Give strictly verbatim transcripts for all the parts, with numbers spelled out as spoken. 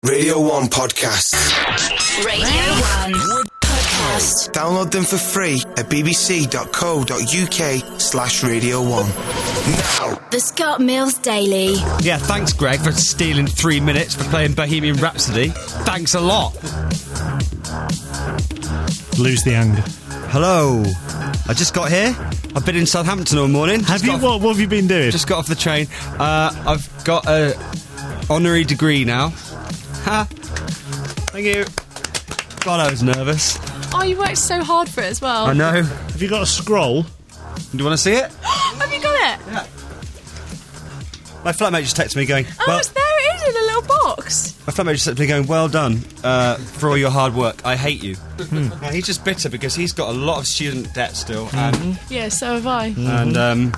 Radio one podcasts. Radio one podcast. Download them for free at bbc.co.uk slash radio one. Now. The Scott Mills Daily. Yeah, thanks, Greg, for stealing three minutes for playing Bohemian Rhapsody. Thanks a lot. Lose the anger. Hello. I just got here. I've been in Southampton all morning. Have Just you? got off- What, what have you been doing? Just got off the train. Uh, I've got a honorary degree now. Ha! Thank you. God, I was nervous. Oh, you worked so hard for it as well. I know. Have you got a scroll? Do you want to see it? Have you got it? Yeah. My flatmate just texted me going, Oh, well, it's there it is in a little box. my flatmate just texted me going, well done uh, for all your hard work. I hate you. Now, he's just bitter because he's got a lot of student debt still. And, Yeah, so have I. and um,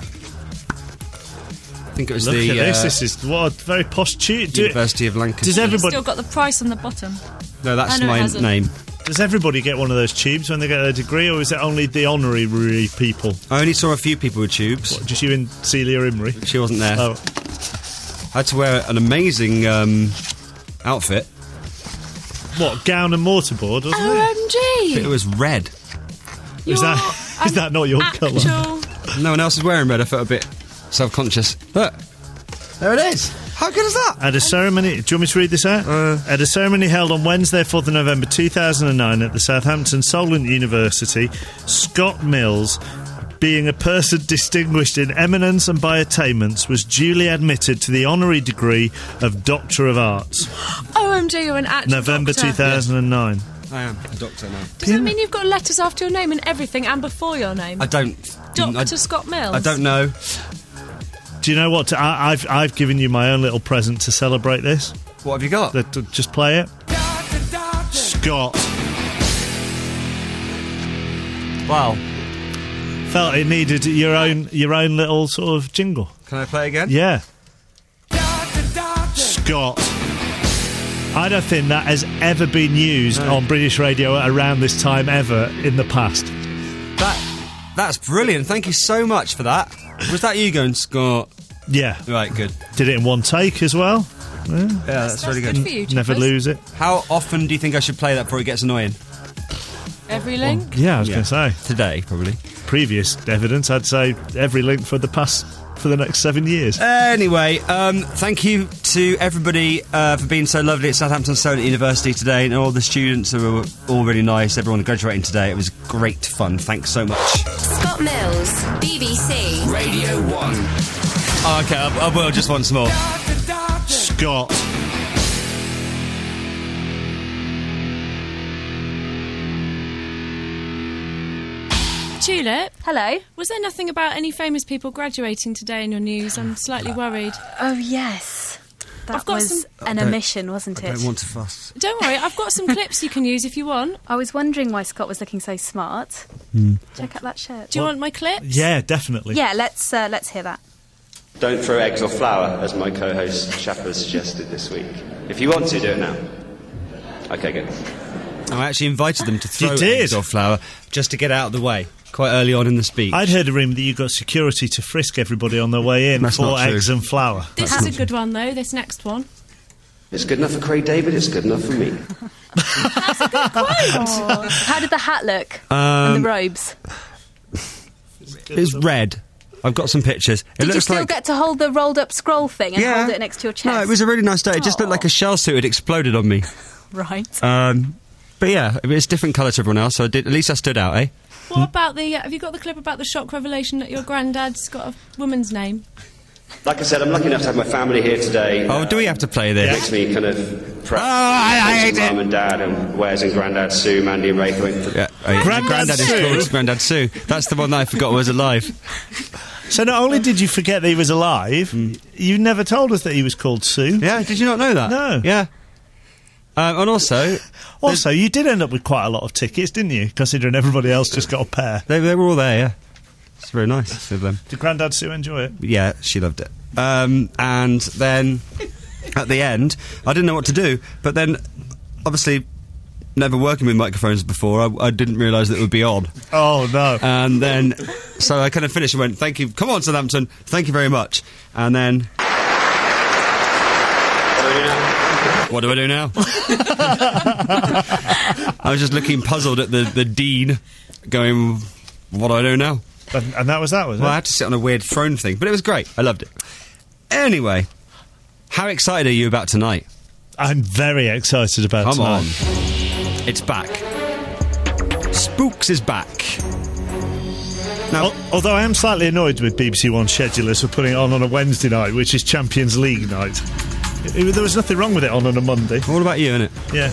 I think it was Look the at this. uh, This is what a very posh tune. Do, University of Lancaster. does everybody Still got the price on the bottom. No, that's Oh, no, it my hasn't. name. does everybody get one of those tubes when they get their degree, or is it only the honorary people? I only saw a few people with tubes. What, just you and Celia Imrie? She wasn't there. Oh, I had to wear an amazing um, outfit. what, gown and mortarboard, wasn't O M G! It was red. Is that- is that not your colour? colour? No one else is wearing red. I felt a bit self-conscious. Look, there it is. How good is that? At a ceremony, do you want me to read this out? Uh. At a ceremony held on Wednesday, fourth of November two thousand nine at the Southampton Solent University, Scott Mills, being a person distinguished in eminence and by attainments, was duly admitted to the honorary degree of Doctor of Arts. O M G, you're an actual November doctor. two thousand nine. I am a doctor now. Does that mean you've got letters after your name and everything and before your name? I don't... Doctor I, Scott Mills? I don't know. Do you know what? I, I've I've given you my own little present to celebrate this. What have you got? That, just play it. Scott Wow. felt it needed your own your own little sort of jingle. Can I play again? Yeah. Scott. I don't think that has ever been used No. on British radio around this time ever in the past. That, that's brilliant. Thank you so much for that. Was that you going, Scott? Yeah. Right, good. Did it in one take as well. Yeah. Yeah, that's, That's really good good. for you, Never Chuffers. lose it. How often do you think I should play that before it gets annoying? Every link? Yeah, I was Yeah. going to say. Today, probably. Previous evidence, I'd say every link for the past, for the next seven years. Anyway, um, thank you to everybody uh, for being so lovely at Southampton Solent University today, and all the students who were all really nice. Everyone graduating today. It was great fun. Thanks so much. Scott Mills, B B C. Radio one. Oh, okay, I, I will just once more. Scott. Tulip, Hello. was there nothing about any famous people graduating today in your news? I'm slightly worried. Oh, yes. That I've got was some- an don't- omission, wasn't I it? don't want to fuss. Don't worry, I've got some clips you can use if you want. I was wondering why Scott was looking so smart. Check out that shirt. Do you want my clips? Yeah, definitely. Yeah, let's uh, let's hear that. Don't throw eggs or flour, as my co-host Shaffer suggested this week. If you want to, do it now. Okay, good. I actually invited them to throw You did? eggs or flour just to get out of the way quite early on in the speech. I'd heard a rumour that you got security to frisk everybody on their way in That's for not true. eggs and flour. This is a good one, though, this next one. It's good enough for Craig David, it's good enough for me. Oh, how did the hat look? and the robes? It's red. I've got some pictures. It Did you looks still like... get to hold the rolled up scroll thing and Yeah. hold it next to your chest? No, it was a really nice day. It just looked Aw. like a shell suit had exploded on me. Right. Um, but yeah, it's a different colour to everyone else, so I did, at least I stood out, eh? What about the... Uh, have you got the clip about the shock revelation that your granddad's got a woman's name? Like I said, I'm lucky enough to have my family here today. Oh, do we have to play this? It makes me kind of proud. Oh, I- I hate Mum it. and Dad and Wes and Granddad Sue, Mandy and Raythwaite. Yeah, oh, yeah. Grandad Grandad is Sue? called Grandad Sue. That's the one that I forgot was alive. So not only did you forget that he was alive, you never told us that he was called Sue. Yeah, did you not know that? No. Yeah. Um, and also, Also, you did end up with quite a lot of tickets, didn't you? Considering everybody else just got a pair. they, they were all there, yeah. It's very nice of them. Did Grandad Sue enjoy it? Yeah, she loved it. Um, and then, at the end, I didn't know what to do, but then, obviously, never working with microphones before, I, I didn't realise that it would be on. Oh, no. And then, so I kind of finished and went, thank you, come on, Southampton, thank you very much. And then, What do I do now? I was just looking puzzled at the, the dean, going, what do I do now? And, and that was that, was Well, I it? had to sit on a weird throne thing, but it was great. I loved it. Anyway, how excited are you about tonight? I'm very excited about Come tonight. on. It's back. Spooks is back. Now, Al- Although I am slightly annoyed with B B C One schedulers for putting it on on a Wednesday night, which is Champions League night. It- it- there was nothing wrong with it on on a Monday. what about you, innit? Yeah.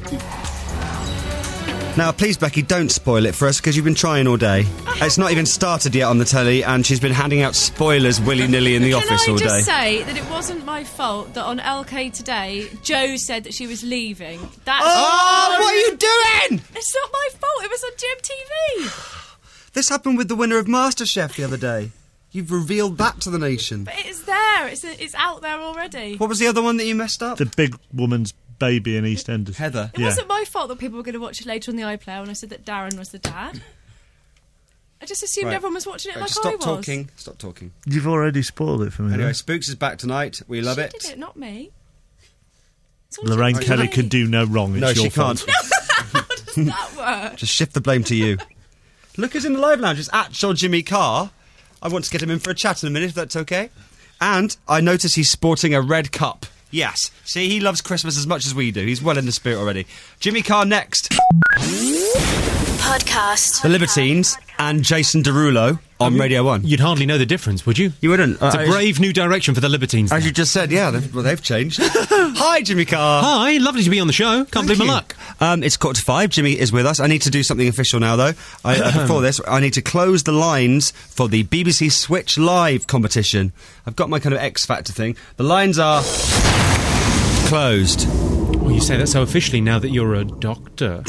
Now, please, Becky, don't spoil it for us, because you've been trying all day. It's not even started yet on the telly, and she's been handing out spoilers willy-nilly in the Can office I all just day. say that it wasn't my fault that on L K Today, Jo said that she was leaving. That's Oh, what are you doing? It's not my fault. It was on G M T V. This happened with the winner of MasterChef the other day. You've revealed that to the nation. But it's there. It's it's out there already. What was the other one that you messed up? The big woman's baby in EastEnders. Heather. It Yeah. wasn't my fault that people were going to watch it later on the iPlayer when I said that Darren was the dad. I just assumed Right. everyone was watching it Right, like stop I was. talking. Stop talking. You've already spoiled it for me. Anyway, though. Spooks is back tonight. We love She it. did it, not me. It's all Lorraine G M T V. Kelly can do no wrong. It's No, your she fault. can't. That work. Just shift the blame to you. Look who's in the live lounge. It's actual Jimmy Carr. I want to get him in for a chat in a minute, if that's okay. And I notice he's sporting a red cup. Yes. See, he loves Christmas as much as we do. He's well in the spirit already. Jimmy Carr next. Podcast. The Libertines and Jason Derulo on Radio one. You'd hardly know the difference, would you? You wouldn't. It's a brave new direction for the Libertines. As you just said, yeah, they've, well, they've changed. Hi, Jimmy Carr. Hi, lovely to be on the show. Can't believe my you. luck. Um, it's quarter to five. Jimmy is with us. I need to do something official now, though. I, uh, before this, I need to close the lines for the B B C Switch Live competition. I've got my kind of X Factor thing. The lines are closed. Well, you say that so officially now that you're a doctor.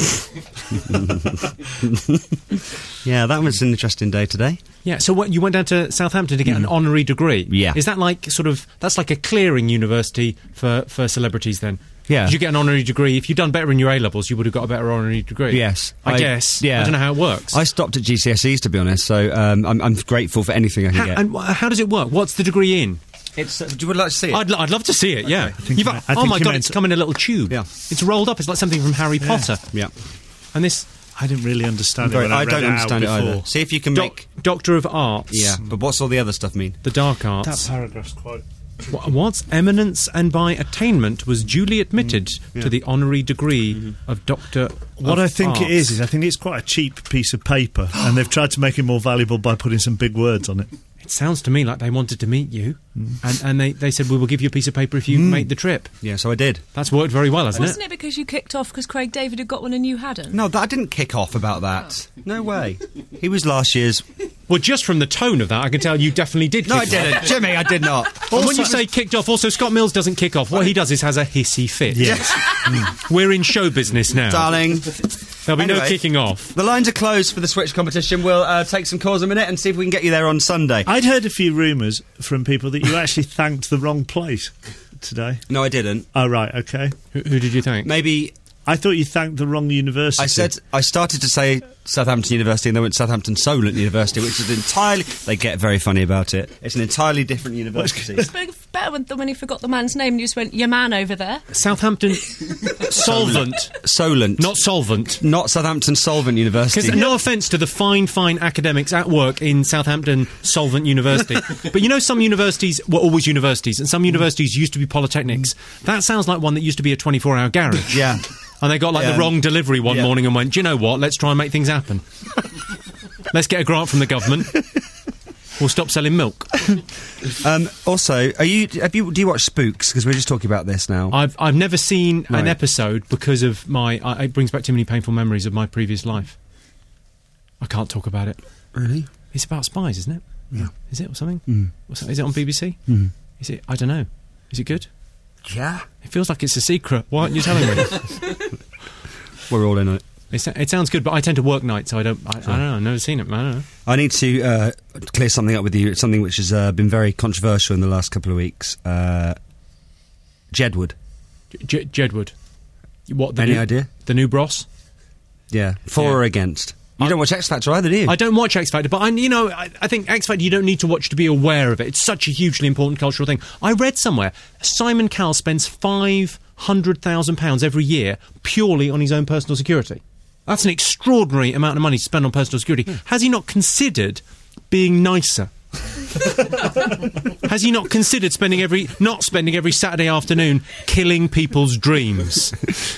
Yeah, that was an interesting day today. Yeah, so what, you went down to Southampton to get an honorary degree? Yeah. Is that like sort of, that's like a clearing university for, for celebrities then? Yeah. Did you get an honorary degree? If you'd done better in your A-levels, you would have got a better honorary degree. Yes. I, I- guess. yeah. I don't know how it works. I stopped at G C S Es, to be honest, so um, I'm, I'm grateful for anything I can how, get. and wh- how does it work? What's the degree in? It's, uh, do you would like to see it? I'd, lo- I'd love to see it, yeah. think You've you got- meant- I oh think my you God, meant- it's come in a little tube. Yeah. It's rolled up. It's like something from Harry Potter. yeah. And this I didn't really understand Very- it when I, I read don't it understand it out either. before. See if you can doc- make... Doctor of Arts. Yeah, but what's all the other stuff mean? The dark That arts. paragraph's quite... Wha- What? Eminence and by attainment was duly admitted yeah. to the honorary degree of Doctor What of I think Arts. it is, is I think it's quite a cheap piece of paper, and they've tried to make it more valuable by putting some big words on it. It sounds to me like they wanted to meet you, and, and they, they said, we will give you a piece of paper if you make the trip. Yeah, so I did. That's worked very well, hasn't Wasn't it? it because you kicked off because Craig David had got one and you hadn't? No, that, I didn't kick off about that. No way. He was last year's... Well, just from the tone of that, I can tell you definitely did No, I kick off. didn't. Jimmy, I did not. And when you say kicked off, also Scott Mills doesn't kick off. What he does is has a hissy fit. Yes. We're in show business now. Darling, There'll be no Anyway. kicking off. the lines are closed for the Switch competition. We'll uh, take some calls in a minute and see if we can get you there on Sunday. I'd heard a few rumours from people that you actually thanked the wrong place today. No, I didn't. Oh, right, okay. Who, who did you think? Maybe I thought you thanked the wrong university. I said I started to say Southampton University and then went Southampton Solent University, which is entirely... They get very funny about it. It's an entirely different university. It's better when- than when he forgot the man's name and you just went, your man over there. Southampton Solvent, Solent. not Solvent. Not Southampton Solvent University. Because no offence to the fine, fine academics at work in Southampton Solvent University, but you know some universities were always universities, and some universities used to be polytechnics. That sounds like one that used to be a twenty-four hour garage. Yeah. And they got like Yeah. the wrong delivery one Yeah. morning and went, do you know what? Let's try and make things happen. Let's get a grant from the government. We'll stop selling milk. Um, also, are you? Have you? Do you watch Spooks? Because we're just talking about this now. I've I've never seen Right. an episode because of my. I, it brings back too many painful memories of my previous life. I can't talk about it. Really? It's about spies, isn't it? Yeah. Is it or something? Mm. What's that? Is it on B B C? Mm. Is it? I don't know. Is it good? Yeah. It feels like it's a secret. Why aren't you telling me? We're all in it. It, sa- it sounds good, but I tend to work nights, so I don't. I, I don't know. I've never seen it. I don't know. I need to uh, clear something up with you. It's something which has uh, been very controversial in the last couple of weeks. Uh, Jedward. J- Jedward. What? The Any new, idea? The new Bros. Yeah. For Yeah. or against? You don't watch X Factor either, do you? I don't watch X Factor, but I, you know, I, I think X Factor you don't need to watch to be aware of it. It's such a hugely important cultural thing. I read somewhere Simon Cowell spends five hundred thousand pounds every year purely on his own personal security. That's an extraordinary amount of money to spend on personal security. Mm. Has he not considered being nicer? Has he not considered spending every not spending every Saturday afternoon killing people's dreams?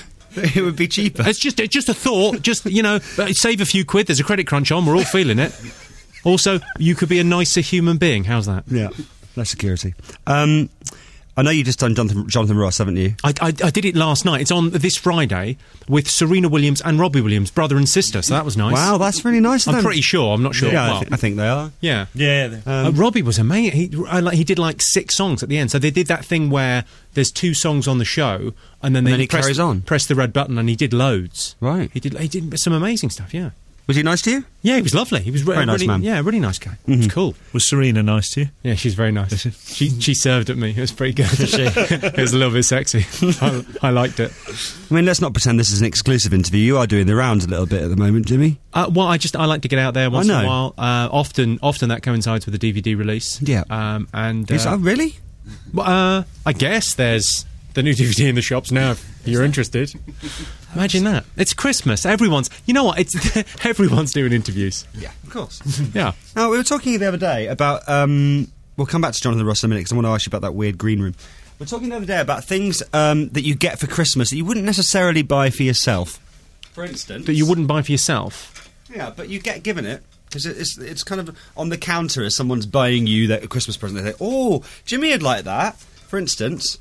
It would be cheaper. It's just it's just a thought. Just, you know, save a few quid. There's a credit crunch on. We're all feeling it. Also, you could be a nicer human being. How's that? Yeah, less security. Um, I know you've just done Jonathan, Jonathan Ross, haven't you? I, I, I did it last night. It's on this Friday with Serena Williams and Robbie Williams, brother and sister. So that was nice. Wow, that's really nice. I'm then. pretty sure. I'm not sure. Yeah, well, I, th- I think they are. Yeah, Yeah. uh, Robbie was amazing. He, I, like, he did like six songs at the end. So they did that thing where there's two songs on the show, and then they then he press, carries on. press the red button, and he did loads. Right. He did. He did some amazing stuff. Yeah. Was he nice to you? Yeah, he was lovely. He was re- Very nice really, man. Yeah, really nice guy. It was cool. Was Serena nice to you? Yeah, she's very nice. she she served at me. It was pretty good. It was a little bit sexy. I, I liked it. I mean, let's not pretend this is an exclusive interview. You are doing the rounds a little bit at the moment, Jimmy. Uh, well, I just I like to get out there once I in a know. while. Uh, often often that coincides with a D V D release. Yeah. Um, and Is- uh, oh, really? well, uh, I guess there's the new D V D in the shops now. If you're interested. Imagine that. It's Christmas. Everyone's. You know what? It's everyone's doing interviews. Yeah, of course. Yeah. Now, we were talking the other day about... Um, we'll come back to Jonathan Ross in a minute, because I want to ask you about that weird green room. We were talking the other day about things um, that you get for Christmas that you wouldn't necessarily buy for yourself. For instance... That you wouldn't buy for yourself. Yeah, but you get given it. Because it's, it's kind of on the counter as someone's buying you that Christmas present. They say, oh, Jimmy would like that, for instance...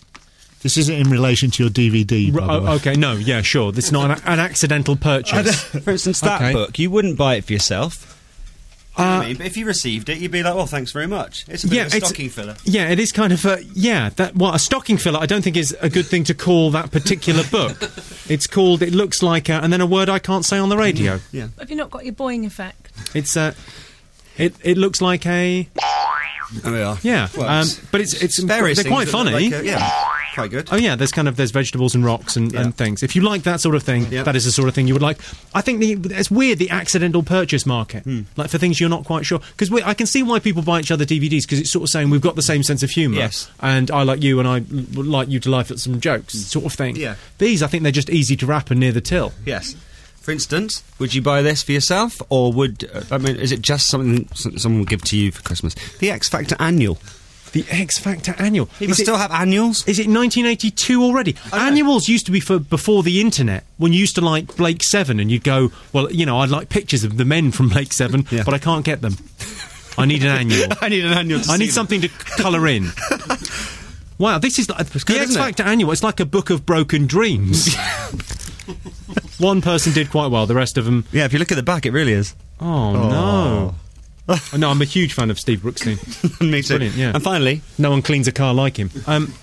This isn't in relation to your D V D, by R- the way. oh, okay, no, yeah, sure. This is not an, an accidental purchase. For instance, that Okay. book, you wouldn't buy it for yourself. You know what Uh, I mean? But if you received it, you'd be like, "Oh, thanks very much." It's a bit Yeah, of a it's- stocking filler. Yeah, it is kind of a... Yeah, that, well, a stocking filler I don't think is a good thing to call that particular book. It's called... It looks like... A, and then a word I can't say on the radio. Yeah. Have you not got your boing effect? It's a... It, it looks like a... Oh, we are. Yeah, Well, um, it's- but it's it's various they're things quite that look funny. like a- yeah, quite good. Oh yeah, there's kind of there's vegetables and rocks and, Yeah. and things. If you like that sort of thing, Yeah. that is the sort of thing you would like. I think the, it's weird the accidental purchase market, Hmm. like for things you're not quite sure. Because I can see why people buy each other D V Ds because it's sort of saying we've got the same sense of humour. Yes. And I like you and I would like you to laugh at some jokes, sort of thing. Yeah. These I think they're just easy to wrap and near the till. Yes. For instance, would you buy this for yourself, or would uh, I mean, is it just something s- someone would give to you for Christmas? The X Factor annual. The X Factor annual. People Is it- still have annuals. Is it nineteen eighty-two already? know. Annuals used to be for before the internet, when you used to like Blake Seven, and you'd go, well, you know, I'd like pictures of the men from Blake Seven, Yeah. but I can't get them. I need an annual. I need an annual. To I see need them. something to colour in. Wow, this is like the good, X isn't it? Factor annual. It's like a book of broken dreams. One person did quite well. The rest of them, Yeah, if you look at the back, it really is. oh, no. Oh, no, I'm a huge fan of Steve Brookstein. Me too. Brilliant, yeah. And finally, No one cleans a car like him. Um,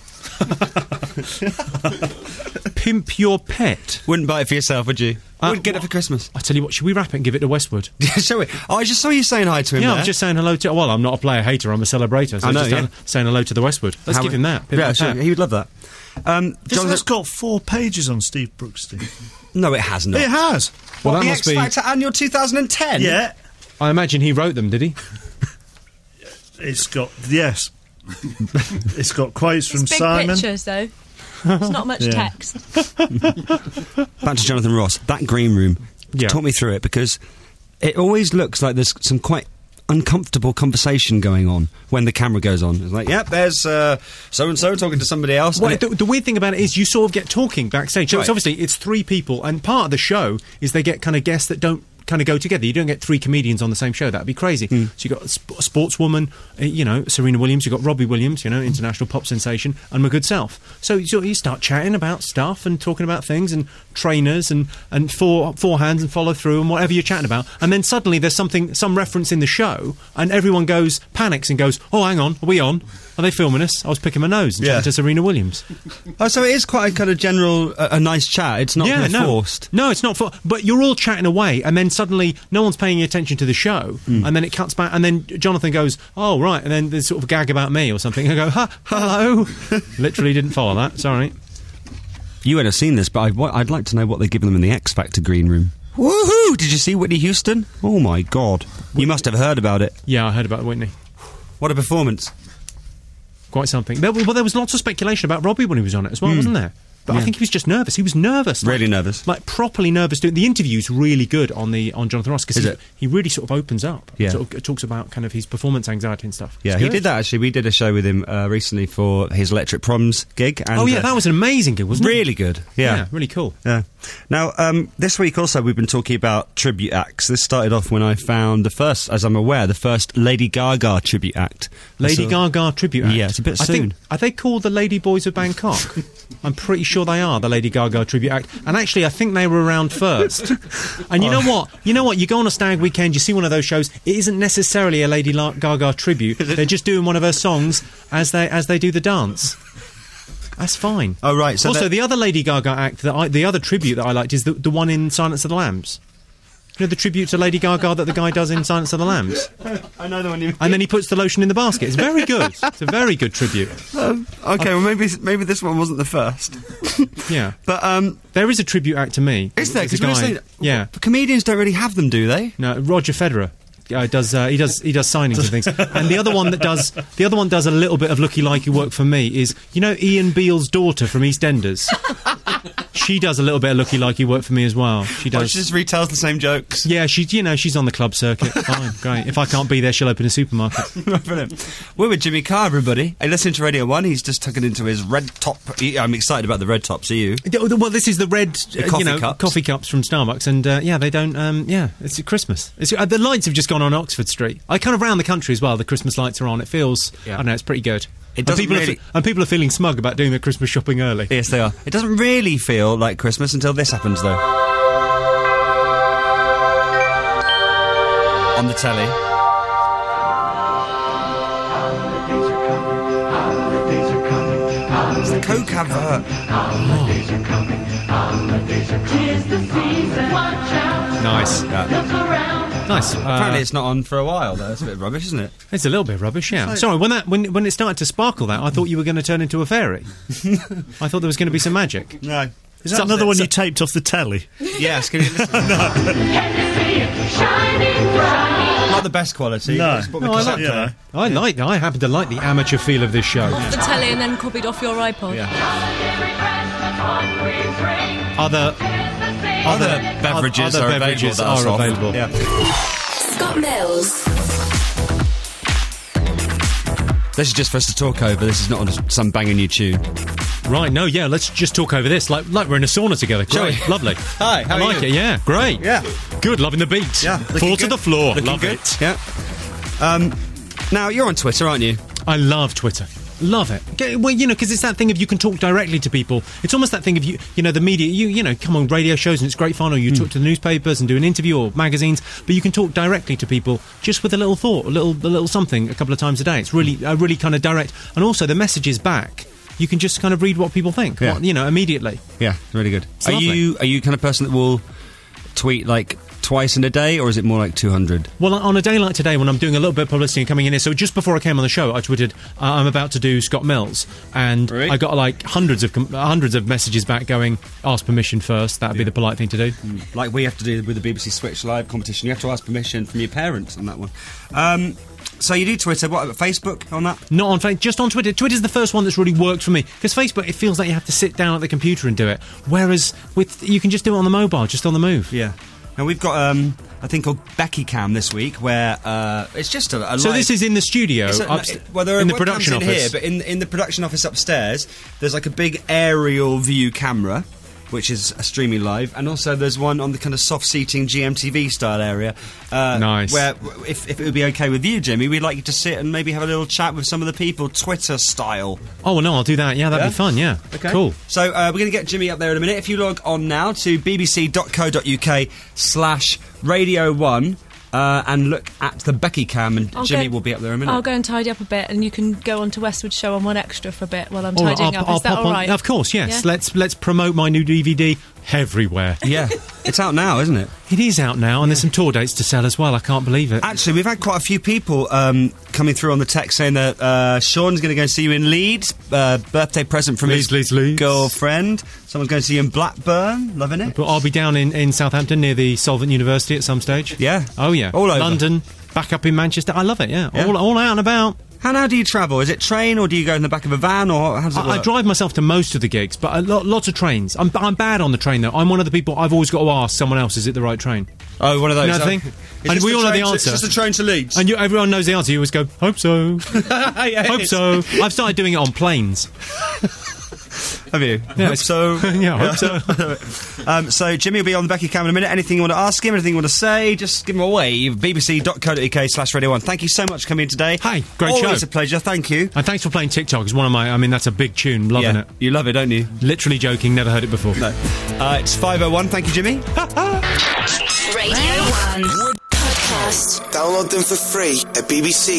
Pimp Your Pet. wouldn't buy it for yourself, would you? Uh, would get it for Christmas. I tell you what, should we wrap it and give it to Westwood? Shall we? Oh, I just saw you saying hi to him. Yeah, there. I'm just saying hello to... Well, I'm not a player hater, I'm a celebrator. So I know, just yeah. uh, saying hello to the Westwood. Let's How give we- him that. Pimp Yeah, Your sure. Pet. He would love that. Um, This Jonathan- has got four pages on Steve Brookstein. no, it has not. It has. Well, What, that the must X be... Factor annual two thousand ten. Yeah. I imagine he wrote them, did he? It's got, yes. It's got quotes from It's big Simon. pictures, though. It's not much Yeah. text. Back to Jonathan Ross. That green room. Yeah. Talk me through it, because it always looks like there's some quite uncomfortable conversation going on when the camera goes on. It's like, yep, there's uh, so and so talking to somebody else. Well, and it- the, the weird thing about it is you sort of get talking backstage. So it's Right. obviously it's three people, and part of the show is they get kind of guests that don't kind of go together. You don't get three comedians on the same show. That'd be crazy. Hmm. So you got a, sp- a sportswoman, uh, you know, Serena Williams. You got Robbie Williams, you know, international pop sensation, and my good self. So you, sort of- you start chatting about stuff and talking about things and trainers and and four forehands and follow through and whatever you're chatting about. And then suddenly there's something, some reference in the show, and everyone goes panics and goes, "Oh, hang on, are we on? Are they filming us? I was picking my nose and Yeah. chatting to Serena Williams." oh, so it is quite a kind of general, uh, a nice chat. It's not kind of no. forced. No, it's not for. But you're all chatting away, and then suddenly no one's paying attention to the show, Hmm. and then it cuts back, and then Jonathan goes, "Oh right," and then there's sort of a gag about me or something. And I go, "Ha, hello." Literally didn't follow that. Sorry. You won't have seen this, but I'd, wa- I'd like to know what they're giving them in the X Factor green room. Woohoo! Did you see Whitney Houston? Oh my God! You must have heard about it. Yeah, I heard about Whitney. What a performance! Quite something. There, well, there was lots of speculation about Robbie when he was on it as well, wasn't there? But Yeah. I think he was just nervous. He was nervous. Really like, nervous. Like, properly nervous. Doing the interview's really good on the on Jonathan Ross, because Is he, it? he really sort of opens up. Yeah. Sort of talks about kind of his performance anxiety and stuff. Yeah, It's he good. did that actually. We did a show with him uh, recently for his Electric Proms gig. And, Oh, yeah, uh, that was an amazing gig, wasn't it? really good. Yeah. Yeah, really cool. Yeah. Now, um, this week also we've been talking about tribute acts. This started off when I found the first, as I'm aware, the first Lady Gaga tribute act. Lady So- Gaga tribute act. Yeah, it's a bit I think, soon. are they called the Lady Boys of Bangkok? I'm pretty sure they are, the Lady Gaga tribute act. And actually, I think they were around first. And you know what? You know what? You go on a stag weekend, you see one of those shows, it isn't necessarily a Lady La- Gaga tribute. They're just doing one of her songs as they as they do the dance. That's fine. Oh, right, so also, that- the other Lady Gaga act, that I, the other tribute that I liked is the, the one in Silence of the Lambs. You know, the tribute to Lady Gaga that the guy does in Silence of the Lambs? I know the one you And then he puts the lotion in the basket. It's very good. It's a very good tribute. Um, okay, well maybe maybe this one wasn't the first. Yeah. But um, There is a tribute act to me. is there? There's a Because guy- yeah. comedians don't really have them, do they? No, Roger Federer. Uh, does uh, he does he does signings and things, and the other one that does the other one does a little bit of looky likey work for me is, you know, Ian Beale's daughter from EastEnders. She does a little bit of looky likey work for me as well. She Or does. she just retells the same jokes. Yeah, she you know she's on the club circuit. Fine, great. If I can't be there, she'll open a supermarket. Brilliant. We're with Jimmy Carr, everybody. Hey, listen to Radio One. He's just tucking into his red top. he- I'm excited about the red tops. Are you? Well, this is the red, The uh, coffee you know, cups. coffee cups from Starbucks, and uh, yeah, they don't. Um, yeah, it's Christmas. It's, uh, the lights have just gone on Oxford Street. I kind of round the country as well. The Christmas lights are on. It feels. Yeah. I don't know. It's pretty good. It and doesn't people really- are fe- and people are feeling smug about doing their Christmas shopping early. Yes, they are. It doesn't really feel like Christmas until this happens, though. On the telly. It's the Coke advert. Nice, nice. Uh, Apparently, it's not on for a while, though. It's a bit rubbish, isn't it? it's a little bit rubbish. Yeah. Sorry. When that when when it started to sparkle, that I thought you were going to turn into a fairy. I thought there was going to be some magic. No. Is that another one you taped off the telly? Yes, can you listen? Not the best quality. No. Just put my No, I cassette like player. I like. I happen to like the amateur feel of this show. Off the telly and then copied off your iPod. Yeah. Other Other beverages other are beverages available. that are soft. available. Yeah. Scott Mills. This is just for us to talk over. This is not on some banging new tune. Right, no, yeah, let's just talk over this, like like we're in a sauna together. Shall Great, we? lovely. Hi, how I are like you? it, yeah, great. Yeah. Good, loving the beat. Yeah, looking Fall to good. the floor, Looking love good. it. Yeah. Um, now, you're on Twitter, aren't you? I love Twitter. Love it. Get- Well, you know, because it's that thing of you can talk directly to people. It's almost that thing of you, you know, the media. You, you know, come on radio shows and it's great fun, or you talk to the newspapers and do an interview or magazines. But you can talk directly to people just with a little thought, a little, a little something, a couple of times a day. It's really, uh, really kind of direct, and also the messages back. You can just kind of read what people think, Yeah. what- you know, immediately. Yeah, really good. It's Are lovely. you are you kind of person that will tweet like twice in a day, or is it more like two hundred? Well, on a day like today, when I'm doing a little bit of publicity and coming in here, so just before I came on the show, I tweeted, uh, I'm about to do Scott Mills, and Really? I got like hundreds of com- hundreds of messages back going, ask permission first, that'd be the polite thing to do. Like we have to do with the B B C Switch Live competition. You have to ask permission from your parents on that one. Um, so you do Twitter. What, Facebook on that? Not on Facebook, just on Twitter. Twitter's the first one that's really worked for me, because Facebook, it feels like you have to sit down at the computer and do it, whereas with you can just do it on the mobile, just on the move. Yeah. Now we've got um, a thing called Becky Cam this week, where uh, it's just a, a So live- this is in the studio, It's a- upst- it- well, there are in the webcams production in office. here, but in in the production office upstairs, there's like a big aerial view camera, which is a streaming live, and also there's one on the kind of soft seating G M T V style area. Uh, Nice. Where, if, if it would be okay with you, Jimmy, we'd like you to sit and maybe have a little chat with some of the people, Twitter style. Oh, well, no, I'll do that. Yeah, that'd Yeah? be fun, yeah. Okay. Cool. So uh, we're going to get Jimmy up there in a minute. If you log on now to bbc.co.uk slash radio one uh, and look at the Becky Cam, and I'll Jimmy go- will be up there in a minute. I'll go and tidy up a bit, and you can go on to Westwood Show on One Extra for a bit while I'm All right, tidying I'll, up. I'll Is that pop all on- right? Of course, yes. Yeah? Let's let's promote my new D V D, everywhere. Yeah, it's out now, isn't it? It is out now, and there's some tour dates to sell as well. I can't believe it. Actually, we've had quite a few people um, coming through on the text saying that uh, Sean's going to go and see you in Leeds. Uh, birthday present from Leeds, his Leeds, Leeds. girlfriend. Someone's going to see you in Blackburn. Loving it. But I'll be down in, in Southampton near the Solvent University at some stage. Yeah. Oh, yeah. All over. London, back up in Manchester. I love it, yeah. Yeah. All, all out and about. How now do you travel? Is it train or do you go in the back of a van or how does it I, work? I drive myself to most of the gigs, but a lot, lots of trains. I'm, I'm bad on the train, though. I'm one of the people I've always got to ask someone else, is it the right train? Oh, one of those. You know the oh. thing? It's And just we all know train the to- answer. It's just a train to Leeds. And you, everyone knows the answer. You always go, hope so. yeah, Hope it's- so. I've started doing it on planes. Have you? Yeah, Hope it's- so. yeah, I hope so. um, so Jimmy will be on the Becky Cam in a minute. Anything you want to ask him, anything you want to say, just give him a wave. bbc.co.uk slash radio one. Thank you so much for coming in today. Hi, great Always show. Always a pleasure, thank you. And thanks for playing TikTok. It's one of my, I mean, that's a big tune. Loving yeah, it. you love it, don't you? Literally joking, never heard it before. No. Uh, it's five oh one, thank you, Jimmy. Radio one Podcast. Download them for free at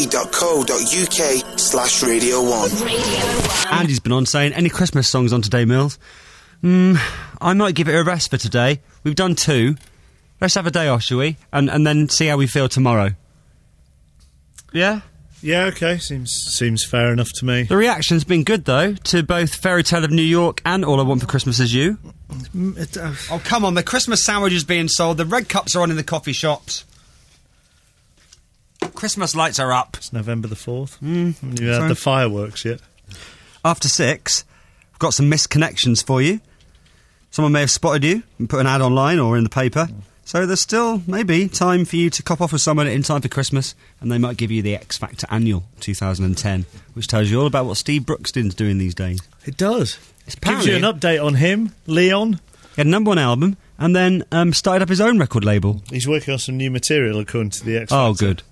bbc.co.uk slash radio one. Radio one. Andy's been on saying, any Christmas songs on today, Mills? Hmm, I might give it a rest for today. We've done two. Let's have a day off, shall we? And, and then see how we feel tomorrow. Yeah? Yeah, okay, seems seems fair enough to me. The reaction's been good, though, to both Fairy Tale of New York and All I Want for Christmas Is You. Mm, it, uh, Oh, come on, the Christmas sandwiches being sold, the red cups are on in the coffee shops. Christmas lights are up. it's November the fourth. Mm, You had sorry. the fireworks yet? After six, we've got some missed connections for you. Someone may have spotted you and put an ad online or in the paper. So there's still, maybe, time for you to cop off with someone in time for Christmas, and they might give you the X Factor Annual twenty ten, which tells you all about what Steve Brookston's doing these days. It does. It's Gives you an update on him, Leon. He had a number one album, and then um, started up his own record label. He's working on some new material according to the X Oh, Factor. good.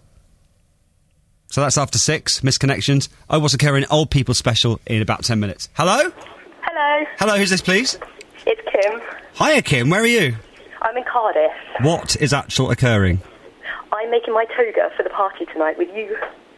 So that's after six, missed connections. I was occurring old people special in about ten minutes. Hello? Hello, Hello, who's this, please? it's Kim. Hiya, Kim, where are you? I'm in Cardiff. What is actual occurring? I'm making my toga for the party tonight with you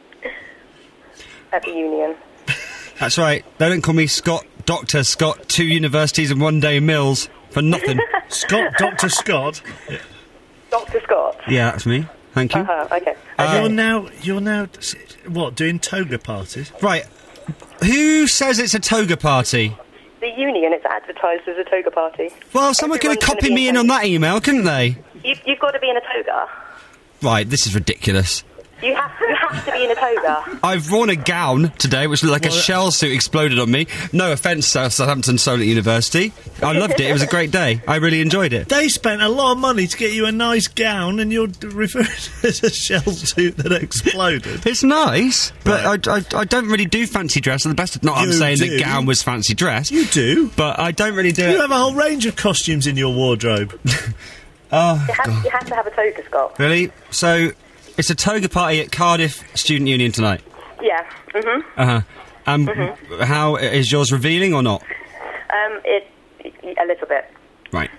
at the Union. That's right. They don't call me Scott, Doctor Scott, two universities and one day Mills for nothing. Scott, Doctor Scott. Doctor Scott. Yeah, that's me. Thank you. Uh-huh, okay. Uh, you're now, you're now, what, doing toga parties? Right. Who says it's a toga party? The Union, it's advertised as a toga party. Well, someone could have Everyone's gonna copied be me in in on toga. that email, couldn't they? You've, you've got to be in a toga. Right, this is ridiculous. You have, you have to be in a toga. I've worn a gown today, which looked like a shell suit exploded on me. No offence, South Southampton Solent University. I loved it. It was a great day. I really enjoyed it. They spent a lot of money to get you a nice gown, and you're d- referring to it as a shell suit that exploded. It's nice, but I, I, I don't really do fancy dress. And the best, not I'm You saying do. the gown was fancy dress. You do. But I don't really do You it. have a whole range of costumes in your wardrobe. Oh, You have, you have to have a toga, Scott. really? So, it's a toga party at Cardiff Student Union tonight. Yeah. Mhm. Uh huh. Um, how is yours revealing or not? Um, it a little bit. Right.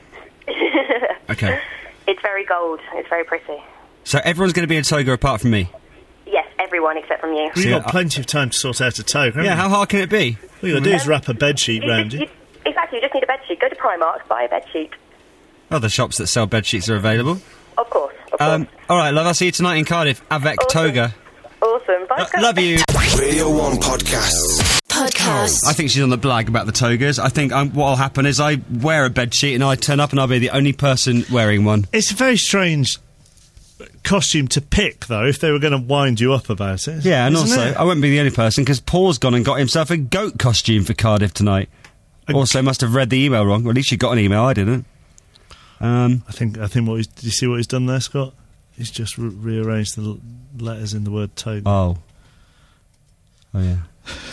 Okay. It's very gold. It's very pretty. So everyone's going to be in toga apart from me. Yes, everyone except from you. You've Yeah, got I- plenty of time to sort out a toga, haven't Yeah. you? How hard can it be? All you got to do is wrap a bedsheet You round just- you. you- exactly. You just need a bedsheet. Go to Primark, buy a bedsheet. Other shops that sell bed sheets are available. Of course. Of course. Um, all right, love. I'll see you tonight in Cardiff. Avec Awesome. toga. Awesome. Bye, Uh, Scott. love you. Radio one Podcasts. Podcast. I think she's on the blag about the togas. I think um, what'll happen is I wear a bed sheet and I turn up and I'll be the only person wearing one. It's a very strange costume to pick, though, if they were going to wind you up about it. Yeah, and isn't also it? I won't be the only person because Paul's gone and got himself a goat costume for Cardiff tonight. A Also, must have read the email wrong. Or at least you got an email. I didn't. Um, I think I think what he's, did you see what he's done there, Scott? He's just re- rearranged the l- letters in the word toga. oh, oh yeah.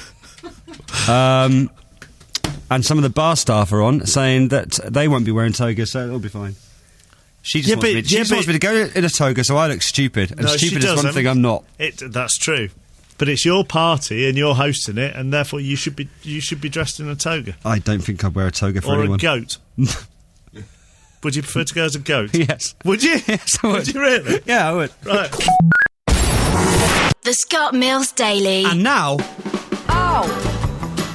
um, and some of the bar staff are on saying that they won't be wearing togas, so it'll be fine. She just Yeah, wants, but- me, she yeah, just but- wants me to go in a toga, so I look stupid. And No, she stupid is one doesn't. thing I'm not. It that's true, but it's your party and you're hosting it, and therefore you should be you should be dressed in a toga I don't think I'd wear a toga for or anyone. a goat. Would you prefer to go as a goat? Yes. Would you? Yes, I would. you really? Yeah, I would. Right. The Scott Mills Daily. And now,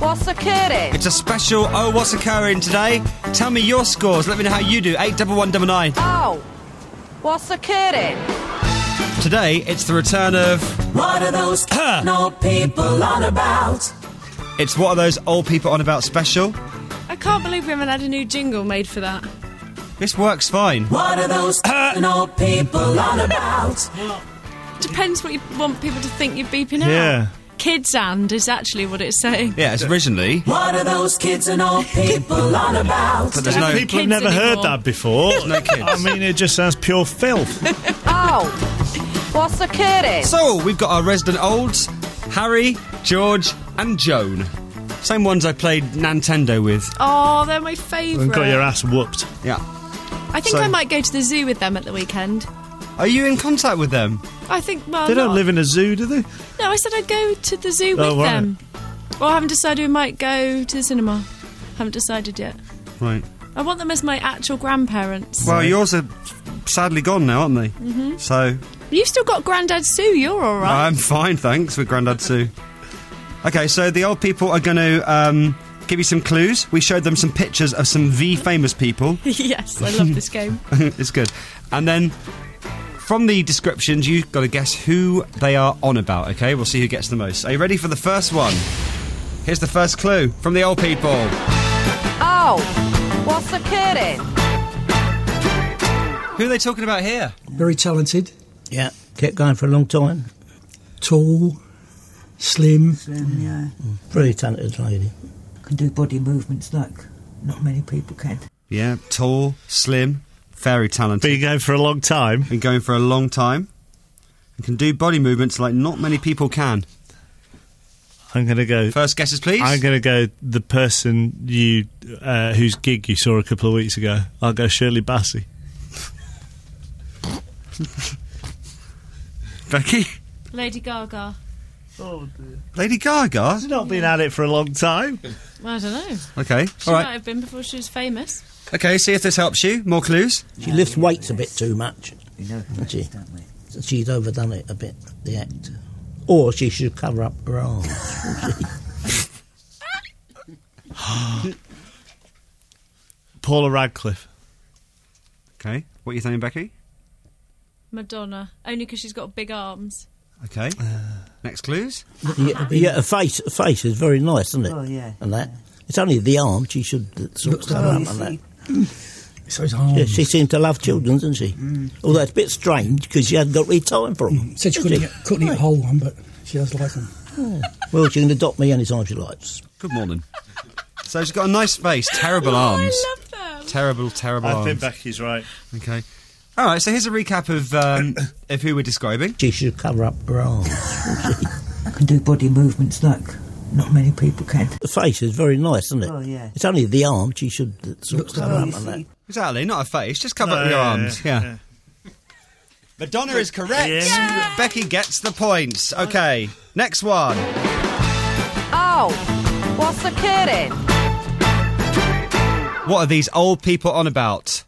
What's occurring? It's a special Oh What's Occurring today. Tell me your scores. Let me know how you do. eight one one nine nine. Oh, what's occurring? Today, it's the return of... What are those old people on about? It's What Are Those Old People On About special. I can't believe we haven't had a new jingle made for that. This works fine. What are those old people on about? Depends what you want people to think you're beeping out. Yeah. Kids and is actually what it's saying. Yeah, it's originally... What are those kids and old people on about? But there's no... People have kids never heard anymore. that before. There's no kids. I mean, it just sounds pure filth. Oh, what's occurring? So, we've got our resident olds, Harry, George and Joan. Same ones I played Nintendo with. Oh, they're my favourite. And got your ass whooped. Yeah. I think So- I might go to the zoo with them at the weekend. Are you in contact with them? I think, well, They don't not- live in a zoo, do they? No, I said I'd go to the zoo with Oh, right. them. Well, I haven't decided we might go to the cinema. Haven't decided yet. Right. I want them as my actual grandparents. Well, yours are sadly gone now, aren't they? Mm-hmm. So, You've still got Grandad Sue, you're alright. I'm fine, thanks, with Grandad Sue. Okay, so the old people are going to um, give you some clues. We showed them some pictures of some V famous people. Yes, I love this game. It's good. And then, from the descriptions, you've got to guess who they are on about, okay? We'll see who gets the most. Are you ready for the first one? Here's the first clue from the old people. Oh, what's occurring? Who are they talking about here? Very talented, Yeah, kept going for a long time. tall, slim. Slim, yeah. Very talented lady. Can do body movements like not many people can. Yeah, tall, slim, very talented. Been going for a long time. Been going for a long time. And can do body movements like not many people can. I'm going to go... First guesses, please. I'm going to go the person you uh, whose gig you saw a couple of weeks ago. I'll go Shirley Bassey. Becky? Lady Gaga. Oh, dear. Lady Gaga? She's not been at it for a long time. I don't know. Okay, She all might right. have been before she was famous. Okay, see if this helps you. More clues? She lifts weights a bit too much. We know who Doesn't she? it is, don't we? So she's overdone it a bit, the act. Or she should cover up her arms. Paula Radcliffe. Okay, what are you saying, Becky? Madonna. Only because she's got big arms. Okay. Next clues? yeah, yeah, her face, her face is very nice, isn't it? Oh, yeah. And that. It's only the arm she should uh, sort of Looks cover Oh, up you and see. that. So it's hard. Yeah, she seems to love children, doesn't she? Although it's a bit strange because she hasn't got any time for them. Said she couldn't, get, couldn't eat a whole one, but she does like them. Well, she can adopt me anytime she likes. Good morning. So she's got a nice face, terrible arms. I love them. Terrible, terrible I arms. think Becky's right. Okay. All right, so here's a recap of um, of who we're describing. She should cover up her arms. Can do body movements like not many people can. The face is very nice, isn't it? Oh, yeah. It's only the arm she should uh, sort of Looks cover like up you and that. see. Exactly, not a face, just cover No, up your yeah, arms. yeah, Yeah. Madonna is correct. Yeah. Becky gets the points. Okay, next one. Oh, what's occurring? What are these old people on about?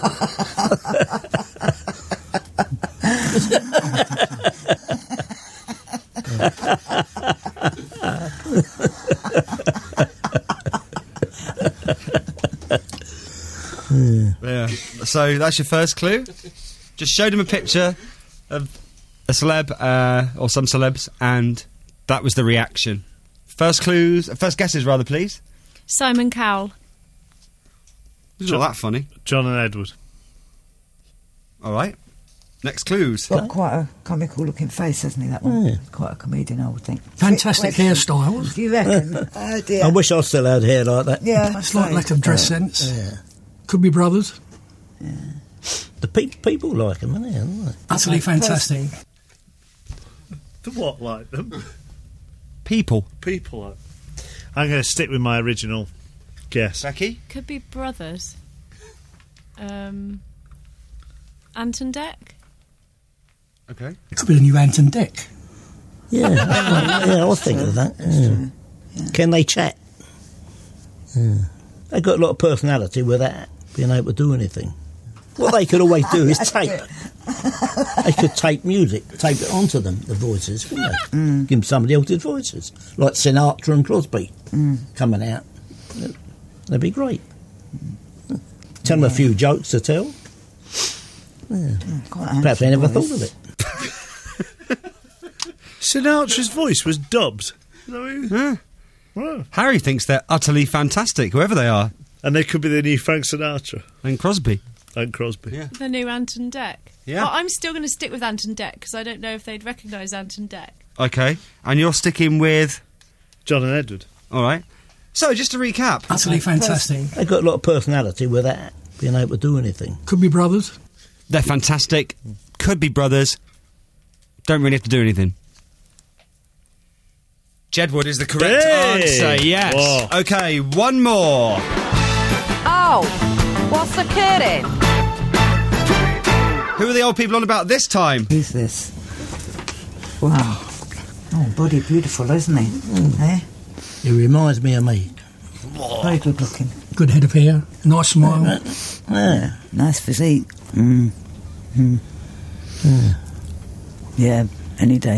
Yeah. So that's your first clue. Just showed him a picture of a celeb uh, or some celebs, and that was the reaction. First clues, first guesses, rather, please. Simon Cowell. It's not that funny. John and Edward. All right. Next clues. Got quite a comical looking face, hasn't he, that one? Yeah. Quite a comedian, I would think. Fantastic Trick hairstyles. Do you reckon? Oh dear. I wish I still had hair like that. Yeah. It's like lack of dress sense. Could be brothers. The pe- people like them, aren't they? Aren't they? Utterly fantastic. The what like them? People. People like I'm going to stick with my original guess. Becky? Could be brothers. Um, Anton Deck. Okay. It could be the new Anton Deck. Yeah, yeah, I was thinking of that. Yeah. Can they chat? Yeah. They've got a lot of personality without being able to do anything. What they could always do is tape. They could tape music, tape it onto them, the voices, couldn't they? Mm. Give them somebody else's voices, like Sinatra and Crosby Mm. coming out. That'd be great. Tell them a few jokes to tell. Yeah. Quite Perhaps they never voice. thought of it. Sinatra's voice was dubbed. Yeah. Wow. Harry thinks they're utterly fantastic, whoever they are. And they could be the new Frank Sinatra. And Crosby. And Crosby. Yeah. The new Anton Deck. Yeah. Well, I'm still going to stick with Anton Deck because I don't know if they'd recognise Anton Deck. Okay. And you're sticking with... John and Edward. All right. So, just to recap. Utterly fantastic. They've got a lot of personality without being able to do anything. Could be brothers. They're fantastic. Could be brothers. Don't really have to do anything. Jedward is the correct Hey! answer, yes. Whoa. Okay, one more. Oh, what's the kidding? Who are the old people on about this time? Who's this? Wow. Oh, body beautiful, isn't he? Mm. Eh? It reminds me of me. Very good looking. Good head of hair. Nice smile. Yeah. Nice physique. Mm. Mm. Yeah. Yeah, any day.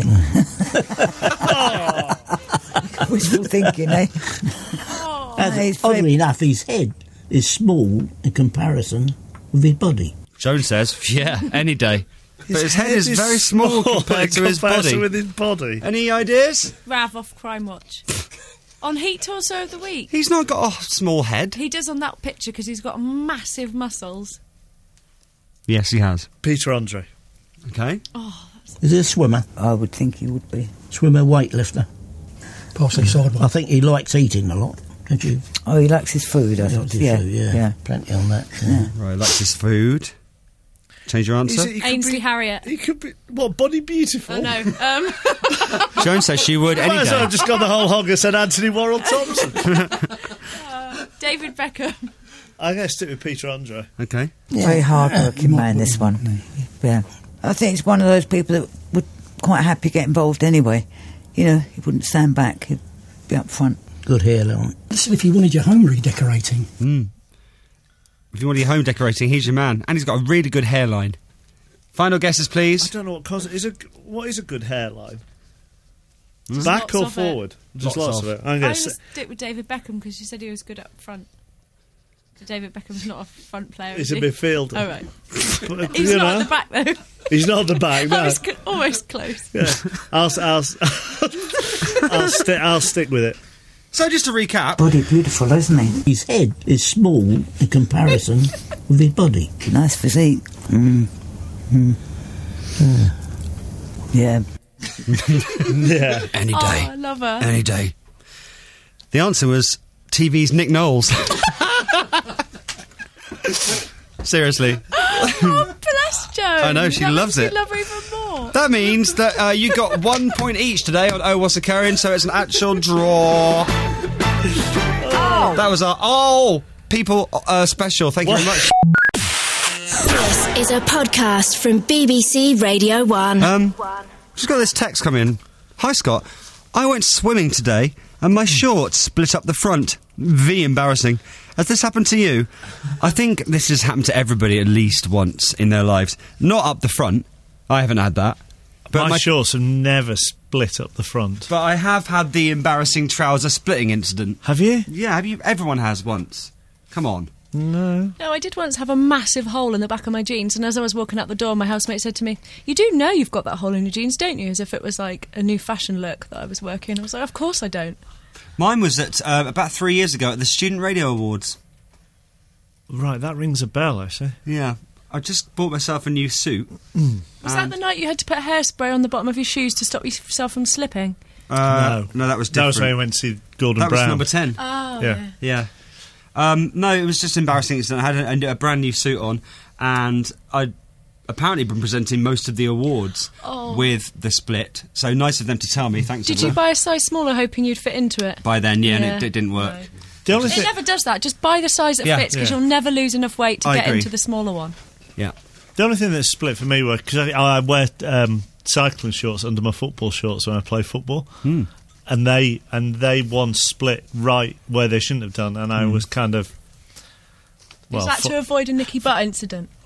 Wishful thinking, eh? As, he's very- oddly enough, his head is small in comparison with his body. Joan says, yeah, any day. But his head is very small compared to in his comparison body. with his body. Any ideas? Rav off Crime Watch. On Heat Torso of the Week. He's not got a small head. He does on that picture because he's got massive muscles. Yes, he has. Peter Andre. Okay. Oh, Is he a swimmer? I would think he would be. Swimmer, weightlifter. Possibly sideways. I think he likes eating a lot, don't you? Oh, he likes his food, I He think. likes his Yeah, food, yeah. yeah. Plenty on that. Yeah. Right, likes his food. Change your answer? Is it- he could Ainsley be- Harriet. He could be... What, body beautiful? Oh, no. Um, Joan says she would any Might as well day. have just got the whole hog and said Anthony Worrell Thompson. uh, David Beckham. I'm going to stick with Peter Andre. Okay. Very hard-working man, this one. Yeah. I think he's one of those people that would quite happy get involved anyway. You know, he wouldn't stand back. He'd be up front. Good hairline. Listen, if you wanted your home redecorating. Mm. If you want your home decorating, he's your man. And he's got a really good hairline. Final guesses, I please. don't know what cause is a what is a good hairline. Mm. Back Lots or of it. forward? Just Lots lots, of. of it. I'm I'm going going to to stick with David Beckham because you said he was good up front. So David Beckham's not a front player. He's is a he? midfielder. Oh, right. But, He's you not know, at the back, though. He's not at the back. I No. was c- almost close. Yeah. I'll I'll I'll stick I'll stick with it. So just to recap. Body beautiful, isn't he? His head is small in comparison with his body. Nice physique. Mm. Mm. Yeah. Yeah. Any Oh, day. I love her. Any day. The answer was T V's Nick Knowles. Seriously. Oh, bless Joan. I know, she That loves makes it. me love her even more. That means that uh, you got one point each today on Oh What's Occurring, so it's an actual draw. Oh, That was our Oh People uh, special. Thank you very much. This is a podcast from B B C Radio one. Um, just got this text come in. Hi Scott, I went swimming today and my shorts split up the front. V embarrassing. Has this happened to you? I think this has happened to everybody at least once in their lives. Not up the front. I haven't had that. But my, shorts have never split up the front. But I have had the embarrassing trouser splitting incident. Have you? Yeah, have you? Everyone has once. Come on. No. No, I did once have a massive hole in the back of my jeans, and as I was walking out the door, my housemate said to me, "You do know you've got that hole in your jeans, don't you?" As if it was like a new fashion look that I was working. I was like, "Of course I don't." Mine was at uh, about three years ago at the Student Radio Awards. Right, that rings a bell, actually. Yeah. I just bought myself a new suit. Mm. Was that the night you had to put hairspray on the bottom of your shoes to stop yourself from slipping? Uh, no. no, that was different. That was when I went to see Gordon that Brown. was number ten. Oh, Yeah. yeah. Yeah. Um, no, it was just embarrassing. I had a, a brand new suit on, and I'd apparently been presenting most of the awards Oh. with the split. So nice of them to tell me. Thanks. Did you everyone. buy a size smaller hoping you'd fit into it? By then, yeah, Yeah. and it, it didn't work. No. The only It thing, never does that. Just buy the size that Yeah. fits, because Yeah. you'll never lose enough weight to I get agree. into the smaller one. Yeah. the only thing that split for me was because I, I wear um, cycling shorts under my football shorts when I play football, Hmm. and they and they once split right where they shouldn't have done, and I was kind of well. Is that fu- to avoid a Nicky Butt incident?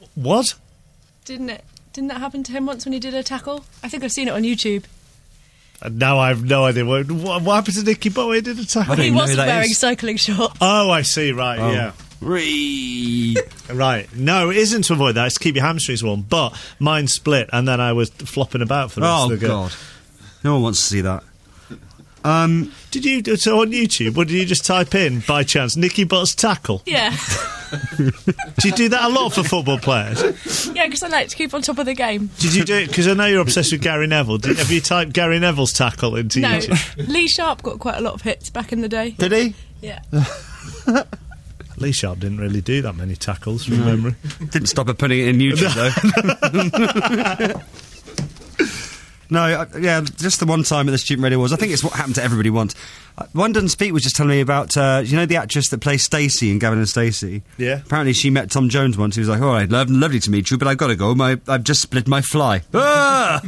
What? Didn't it? Didn't that happen to him once when he did a tackle? I think I've seen it on YouTube. And now I have no idea. What, what, what happened to Nicky Butt when he did a tackle? He wasn't wearing cycling shorts. Oh, I see, right, Oh. yeah. Ree. Right. No, it isn't to avoid that. It's to keep your hamstrings warm. But mine split, and then I was flopping about for the rest Oh, of the God. No one wants to see that. Um, did you do so on YouTube? Or did you just type in, by chance, Nicky Butt's tackle? Yeah. Do you do that a lot for football players? Yeah, because I like to keep on top of the game. Did you do it? Because I know you're obsessed with Gary Neville. Did, have you typed Gary Neville's tackle into No, YouTube? Lee Sharp got quite a lot of hits back in the day. Did he? Yeah. Lee Sharp didn't really do that many tackles from memory. Didn't stop her putting it in YouTube, though. No, uh, yeah, just the one time at the Student Radio Awards. I think it's what happened to everybody once. Uh, One Doesn't Speak was just telling me about, uh, you know, the actress that plays Stacey in Gavin and Stacey? Yeah. Apparently she met Tom Jones once. He was like, all right, lo- lovely to meet you, but I've got to go. My, I've just split my fly. Ah!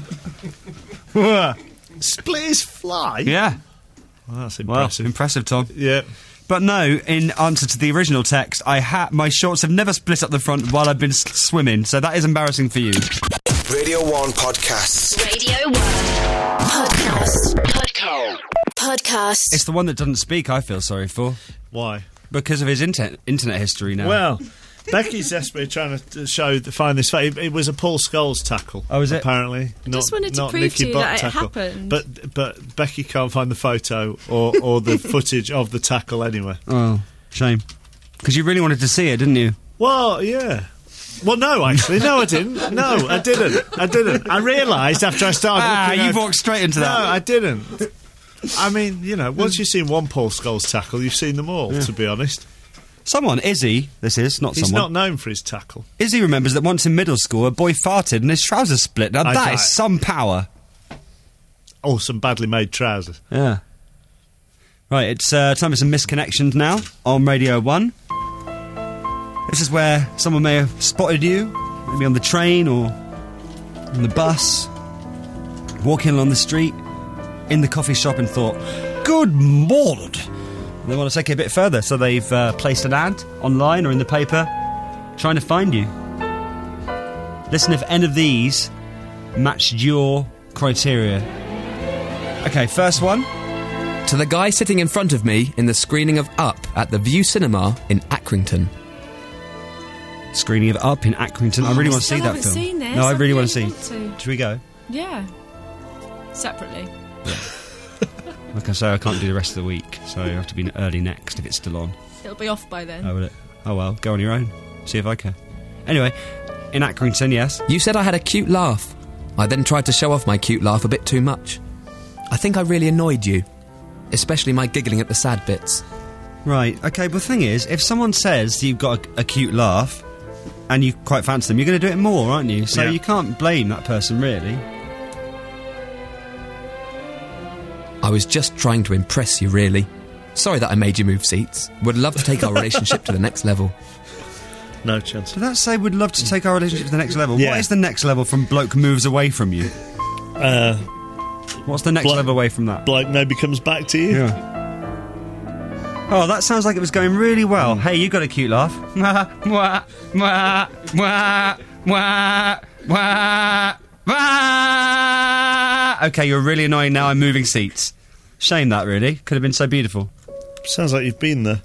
Split his fly? Yeah. Well, that's Well, impressive. impressive, Tom. Yeah. But no, in answer to the original text, I ha- my shorts have never split up the front while I've been s- swimming, so that is embarrassing for you. Radio one Podcasts. Radio one Podcast. Podcast. Podcast. It's the one that doesn't speak I feel sorry for. Why? Because of his internet internet history now. Well, Becky's desperately trying to show, find this. It, it was a Paul Scholes tackle. Oh, is it? Apparently, I not, just wanted to not prove Nicky to you Butt that it tackle. happened. But but Becky can't find the photo or, or the footage of the tackle anywhere. Oh, shame. Because you really wanted to see it, didn't you? Well, yeah. Well, no, actually, no, I didn't. No, I didn't. I didn't. I realised after I started. Ah, looking you at- walked straight into that. No, I didn't. I mean, you know, once you've seen one Paul Scholes tackle, you've seen them all. Yeah. To be honest, Someone, Izzy, this is, not he's someone. not known for his tackle. Izzy remembers that once in middle school, a boy farted and his trousers split. Now, I that doubt- is some power. Oh, some badly made trousers. Yeah. Right, it's uh, time for some misconnections now on Radio one. This is where someone may have spotted you, maybe on the train or on the bus, walking along the street, in the coffee shop and thought, good morning. And they want to take it a bit further, so they've uh, placed an ad online or in the paper trying to find you. Listen if any of these matched your criteria. Okay, first one. To the guy sitting in front of me in the screening of Up at the View Cinema in Accrington. Screening of Up in Accrington. I really I want to see still that haven't film. seen this. No, I I really want to see. really want to. Should we go? Yeah. Separately. Like I say, I can't do the rest of the week, so you have to be early next if it's still on. It'll be off by then. Oh, will it? Oh well, go on your own. See if I can. Anyway, in Accrington, yes. You said I had a cute laugh. I then tried to show off my cute laugh a bit too much. I think I really annoyed you. Especially my giggling at the sad bits. Right, okay, but the thing is, if someone says you've got a, a cute laugh and you quite fancy them, you're going to do it more, aren't you? So Yeah. you can't blame that person, really. I was just trying to impress you, really. Sorry that I made you move seats. Would love to take our relationship to the next level. No chance. Did that say would love to take our relationship to the next level? Yeah. What is the next level from bloke moves away from you? Uh, What's the next Blo- level away from that? Bloke maybe comes back to you. Yeah. Oh, that sounds like it was going really well. Hey, you got a cute laugh. Mwah, mwah, mwah, mwah, mwah, mwah, mwah. Okay, you're really annoying now. I'm moving seats. Shame that, really. Could have been so beautiful. Sounds like you've been there.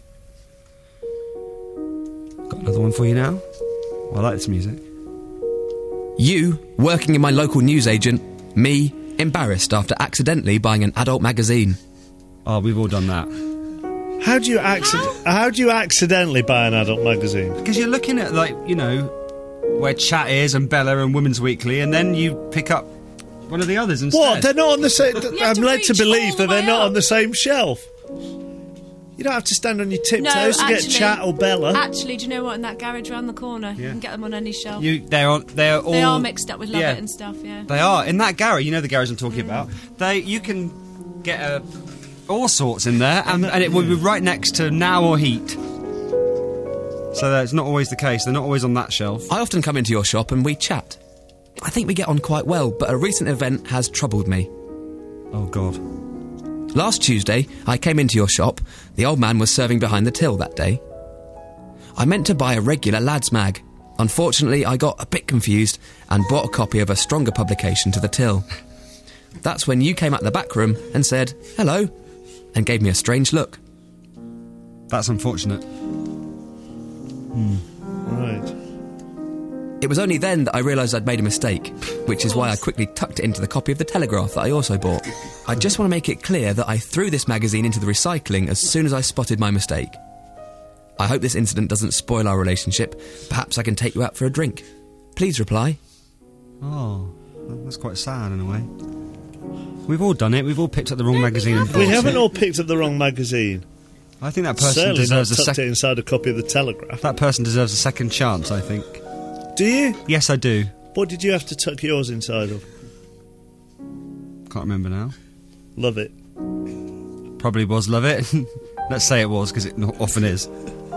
Got another one for you now. Oh, I like this music. You, working in my local newsagent. Me, embarrassed after accidentally buying an adult magazine. Oh, we've all done that. How do you accident? How do you accidentally buy an adult magazine? Because you're looking at, like, you know, where Chat is and Bella and Women's Weekly, and then you pick up one of the others instead. What? They're not on the same. have I'm to led to reach all believe the that they're way not up. on the same shelf. You don't have to stand on your tiptoes to actually, get Chat or Bella. Actually, do you know what? In that garage round the corner, you Yeah. can get them on any shelf. You, they're on. They're all. they are mixed up with Love yeah. It and stuff, yeah. They are in that garage. You know the garage I'm talking about. They, you can get uh, all sorts in there, and, and it will be right next to Now or Heat. So that's not always the case. They're not always on that shelf. I often come into your shop and we chat. I think we get on quite well, but a recent event has troubled me. Oh God. Last Tuesday, I came into your shop. The old man was serving behind the till that day. I meant to buy a regular lads mag, Unfortunately, I got a bit confused and bought a copy of a stronger publication to the till. That's when you came out the back room and said, hello, and gave me a strange look. That's unfortunate. Hmm. Right. It was only then that I realised I'd made a mistake, which is why I quickly tucked it into the copy of the Telegraph that I also bought. I just want to make it clear that I threw this magazine into the recycling as soon as I spotted my mistake. I hope this incident doesn't spoil our relationship. Perhaps I can take you out for a drink. Please reply. Oh, that's quite sad in a way. We've all done it. We've all picked up the wrong magazine. And We bought haven't it. all picked up the wrong magazine. I think that person Certainly deserves not a tucked second. it inside a copy of the Telegraph. That person deserves a second chance. I think. Do you? Yes, I do. What did you have to tuck yours inside of? Can't remember now. Love it. Probably was Love It. Let's say it was, because it not often is.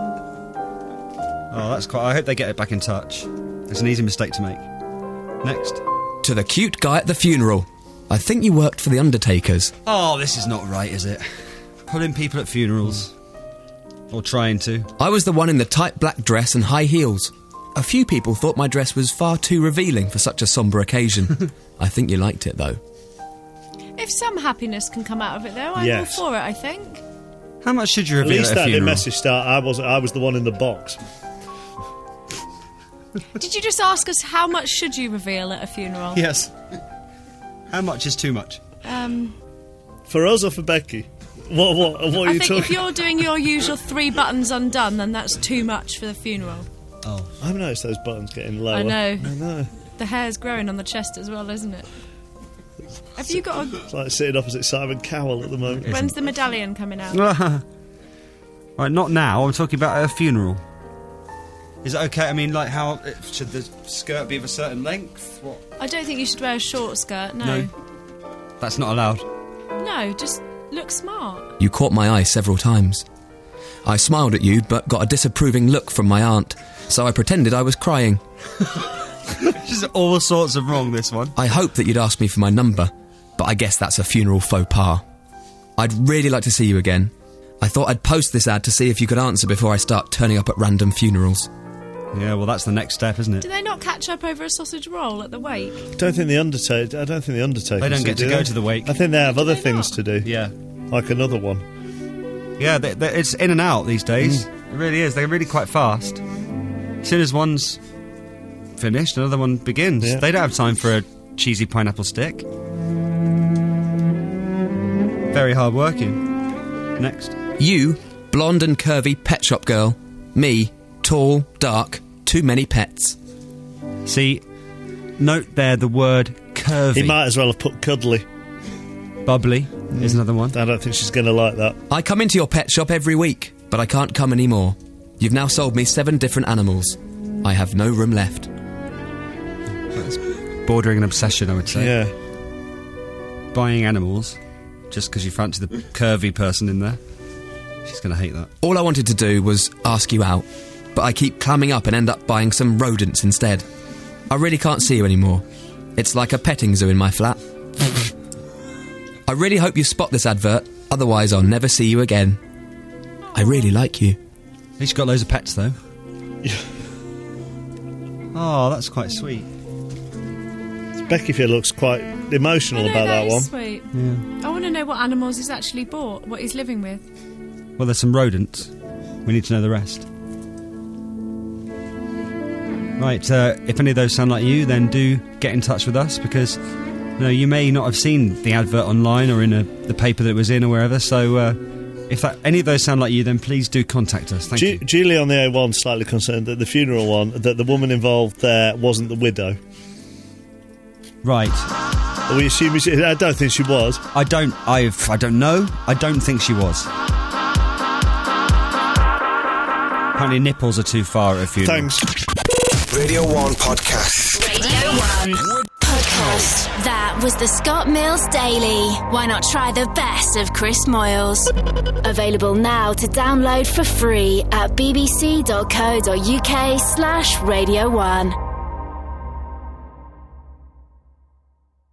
Oh, that's quite... I hope they get it back in touch. It's an easy mistake to make. Next. To the cute guy at the funeral. I think you worked for the Undertakers. Oh, this is not right, is it? Pulling people at funerals. Or trying to. I was the one in the tight black dress and high heels. A few people thought my dress was far too revealing for such a sombre occasion. I think you liked it, though. If some happiness can come out of it, though, I'm Yes. all for it, I think. How much should you At reveal least at a that did funeral? message start. I was I was the one in the box. Did you just ask us how much should you reveal at a funeral? Yes. How much is too much? Um, For us or for Becky? What what what are I you think talking? if you're doing your usual three buttons undone, then that's too much for the funeral. Oh, I've noticed those buttons getting lower. I know. I know. The hair's growing on the chest as well, isn't it? Have you got a... It's like sitting opposite Simon Cowell at the moment. When's the medallion coming out? Right, not now. I'm talking about at a funeral. Is it okay? I mean, like, how should the skirt be of a certain length? What? I don't think you should wear a short skirt, no. No. That's not allowed. No, just look smart. You caught my eye several times. I smiled at you, but got a disapproving look from my aunt, so I pretended I was crying. Just all sorts of wrong, this one. I hoped that you'd ask me for my number, but I guess that's a funeral faux pas. I'd really like to see you again. I thought I'd post this ad to see if you could answer before I start turning up at random funerals. Yeah, well, that's the next step, isn't it? Do they not catch up over a sausage roll at the wake? I don't think the Undertaker. I don't think the Undertaker. They don't get to go to the wake. I think they have other things to do. Yeah. Like another one. Yeah, they, they, it's in and out these days. It really is. They're really quite fast. As soon as one's finished, another one begins. Yeah. They don't have time for a cheesy pineapple stick. Very hard working. Next. You, blonde and curvy pet shop girl. Me, tall, dark, too many pets. See, note there the word curvy. He might as well have put cuddly. Bubbly is another one. I don't think she's going to like that. I come into your pet shop every week, but I can't come anymore. You've now sold me seven different animals. I have no room left. That's bordering an obsession, I would say. Yeah. Buying animals just because you fancy the curvy person in there. She's going to hate that. All I wanted to do was ask you out, but I keep climbing up and end up buying some rodents instead. I really can't see you anymore. It's like a petting zoo in my flat. I really hope you spot this advert, otherwise I'll never see you again. I really like you. At least you got loads of pets, though. Oh, that's quite sweet. Becky Field looks quite emotional I know, about that that is one. sweet. Yeah. I want to know what animals he's actually bought, what he's living with. Well, there's some rodents. We need to know the rest. Right, uh, if any of those sound like you, then do get in touch with us, because you know, you may not have seen the advert online or in a, the paper that it was in or wherever, so uh, if that, any of those sound like you, then please do contact us. Thank Ju- you. Julie on the A one slightly concerned that the funeral one, that the woman involved there wasn't the widow. Right. Are we assuming she, I don't think she was. I don't, I've, I don't know. I don't think she was. Apparently nipples are too far at a funeral. Thanks. Radio one Podcast. Radio one Podcast. That was the Scott Mills Daily. Why not try the best of Chris Moyles? Available now to download for free at bbc.co.uk slash Radio one.